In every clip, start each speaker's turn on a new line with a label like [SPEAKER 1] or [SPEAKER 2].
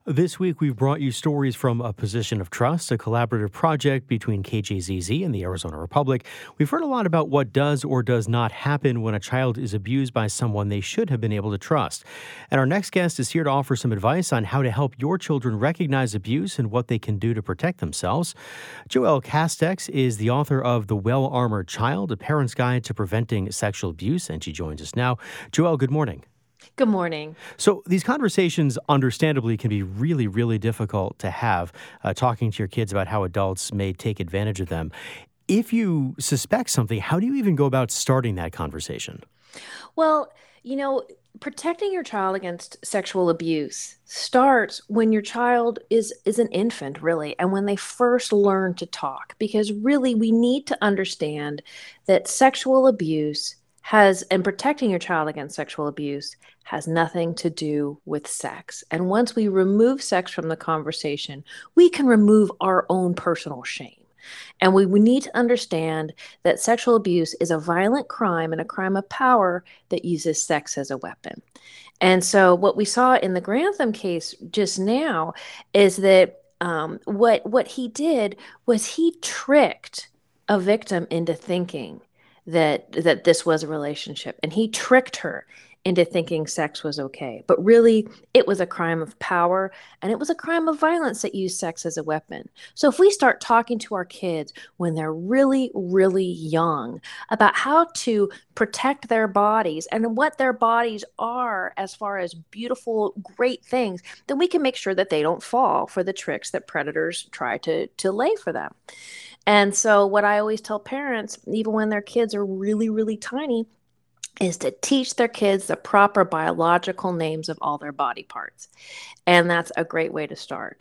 [SPEAKER 1] This week, we've brought you stories from A Position of Trust, a collaborative project between KJZZ and the Arizona Republic. We've heard a lot about what does or does not happen when a child is abused by someone they should have been able to trust. And our next guest is here to offer some advice on how to help your children recognize abuse and what they can do to protect themselves. Joelle Castex is the author of The Well-Armored Child, a parent's guide to preventing sexual abuse, and she joins us now. Joelle, good morning.
[SPEAKER 2] Good morning.
[SPEAKER 1] So these conversations, understandably, can be really, really difficult to have, talking to your kids about how adults may take advantage of them. If you suspect something, how do you even go about starting that conversation?
[SPEAKER 2] Well, protecting your child against sexual abuse starts when your child is an infant, really, and when they first learn to talk. Because really, we need to understand that sexual abuse and protecting your child against sexual abuse has nothing to do with sex. And once we remove sex from the conversation, we can remove our own personal shame. And we need to understand that sexual abuse is a violent crime and a crime of power that uses sex as a weapon. And so what we saw in the Grantham case just now is that what he did was he tricked a victim into thinking that this was a relationship, and he tricked her into thinking sex was okay. But really, it was a crime of power, and it was a crime of violence that used sex as a weapon. So if we start talking to our kids when they're really, really young about how to protect their bodies and what their bodies are as far as beautiful, great things, then we can make sure that they don't fall for the tricks that predators try to lay for them. And so what I always tell parents, even when their kids are really, really tiny, is to teach their kids the proper biological names of all their body parts. And that's a great way to start.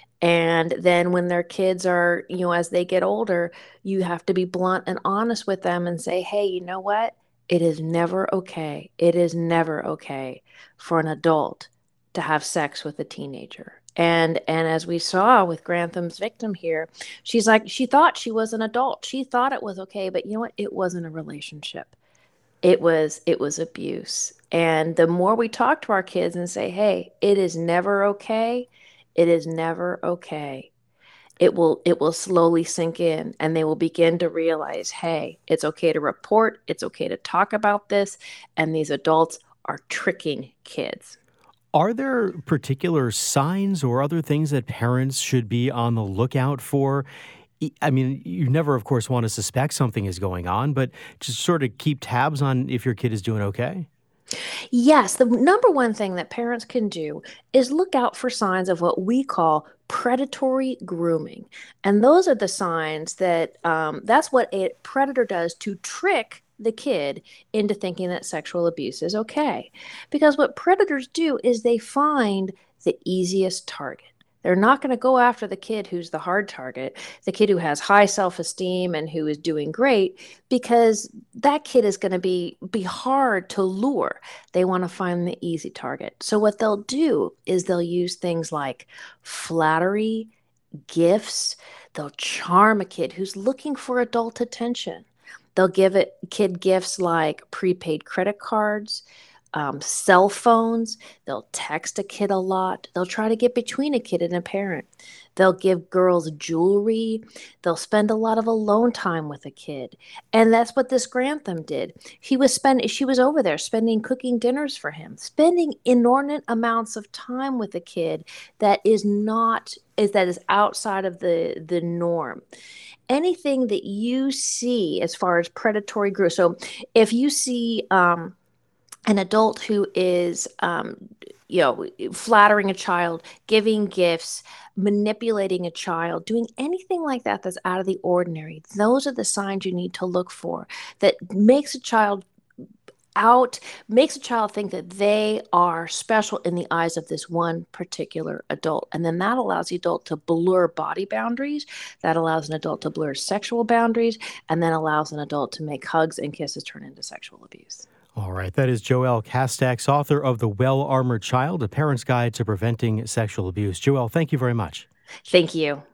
[SPEAKER 2] And then when their kids are, as they get older, you have to be blunt and honest with them and say, hey, you know what? It is never okay. It is never okay for an adult to have sex with a teenager. And as we saw with Grantham's victim here, she thought she was an adult. She thought it was okay, but you know what? It wasn't a relationship. It was abuse. And the more we talk to our kids and say, hey, it is never okay. It is never okay. It will slowly sink in, and they will begin to realize, hey, it's okay to report. It's okay to talk about this. And these adults are tricking kids.
[SPEAKER 1] Are there particular signs or other things that parents should be on the lookout for? I mean, you never, of course, want to suspect something is going on, but just sort of keep tabs on if your kid is doing okay?
[SPEAKER 2] Yes, the number one thing that parents can do is look out for signs of what we call predatory grooming. And those are the signs that's what a predator does to trick the kid into thinking that sexual abuse is okay. Because what predators do is they find the easiest target. They're not going to go after the kid who's the hard target, the kid who has high self-esteem and who is doing great, because that kid is going to be hard to lure. They want to find the easy target. So what they'll do is they'll use things like flattery, gifts. They'll charm a kid who's looking for adult attention. They'll give a kid gifts like prepaid credit cards, cell phones. They'll text a kid a lot. They'll try to get between a kid and a parent. They'll give girls jewelry. They'll spend a lot of alone time with a kid. And that's what this Grantham did. She was over there cooking dinners for him, spending inordinate amounts of time with a kid that is outside of the norm. Anything that you see as far as predatory grooming. So if you see an adult who is, flattering a child, giving gifts, manipulating a child, doing anything like that that's out of the ordinary, those are the signs you need to look for that makes a child think that they are special in the eyes of this one particular adult. And then that allows the adult to blur body boundaries. That allows an adult to blur sexual boundaries, and then allows an adult to make hugs and kisses turn into sexual abuse.
[SPEAKER 1] All right. That is Joelle Castex, author of The Well-Armored Child, a parent's guide to preventing sexual abuse. Joelle, thank you very much.
[SPEAKER 2] Thank you.